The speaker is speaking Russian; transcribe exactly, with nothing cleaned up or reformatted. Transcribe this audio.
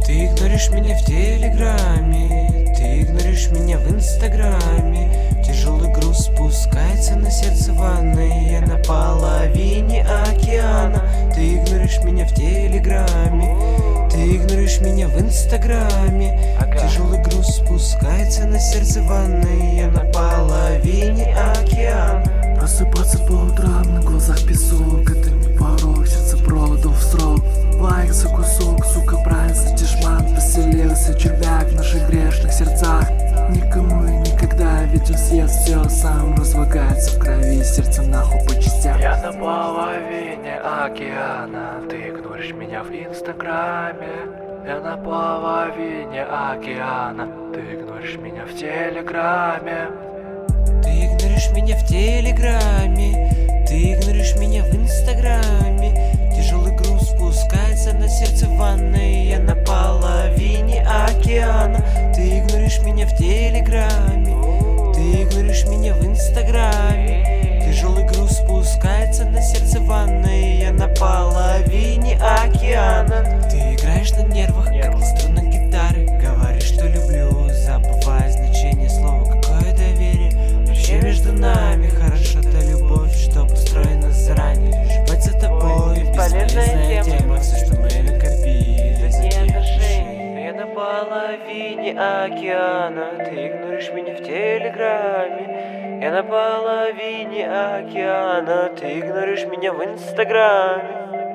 Ты игноришь меня в Телеграме, ты игноришь меня в Инстаграме. Тяжелый груз спускается на сердце ванны, я на половине океана. Ты игноришь меня в Телеграме, ты игноришь меня в Инстаграме. Тяжелый груз спускается на сердце ванны, я на половине океана. Просыпаться по утрам, на глазах песок, это не порог, сердце проводов в срок. Лайк за кусок, сука, правильно, тишман. Поселился червяк в наших грешных сердцах. Никому и никогда, ведь он съест все сам. Разлагается в крови, сердце нахуй по частям. Я на половине океана, ты игноришь меня в Инстаграме. Я на половине океана, ты игноришь меня в Телеграме. Ты игноришь меня в Телеграме, ты игноришь меня в Инстаграме. Тяжелый груз спускается на сердце ванны, я на половине океана. Ты игноришь меня в Телеграме, ты игноришь меня в Инстаграме. Тяжелый груз спускается на сердце ванны, я на половине океана. Ты играешь на нервах, как на струнах гитары. Говоришь, что люблю, забывая значение слова. Какое доверие вообще между нами? Хорошо-то любовь, что построена заранее. Лишь быть за тобой, бесполезная тема. Все, что мы накопили, Такие отношения. Я на половине океана, ты игноришь меня в Телеграме. Я на половине океана, ты игноришь меня в Инстаграме.